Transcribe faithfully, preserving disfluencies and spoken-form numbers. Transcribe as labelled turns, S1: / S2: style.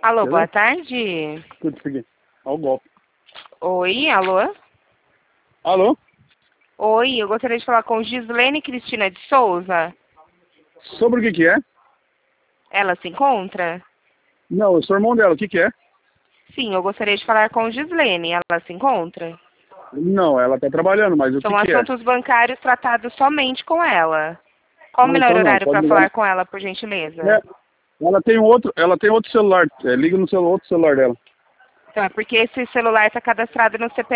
S1: Alô,
S2: Beleza?
S1: boa tarde.
S2: Tudo isso aqui. Olha o golpe.
S1: Oi, alô?
S2: Alô?
S1: Oi, eu gostaria de falar com Gislene Cristina de Souza.
S2: Sobre o que que é?
S1: Ela se encontra?
S2: Não, eu sou irmão dela. O que que é?
S1: Sim, eu gostaria de falar com Gislene. Ela se encontra?
S2: Não, ela tá trabalhando, mas o
S1: São
S2: que que é?
S1: assuntos bancários tratados somente com ela. Qual o
S2: Ah,
S1: melhor
S2: então não.
S1: horário
S2: Pode
S1: para
S2: ligar.
S1: falar com ela, por gentileza?
S2: É, ela tem um outro, ela tem outro celular. É, liga no celu- outro celular dela.
S1: Então, é porque esse celular está cadastrado no C P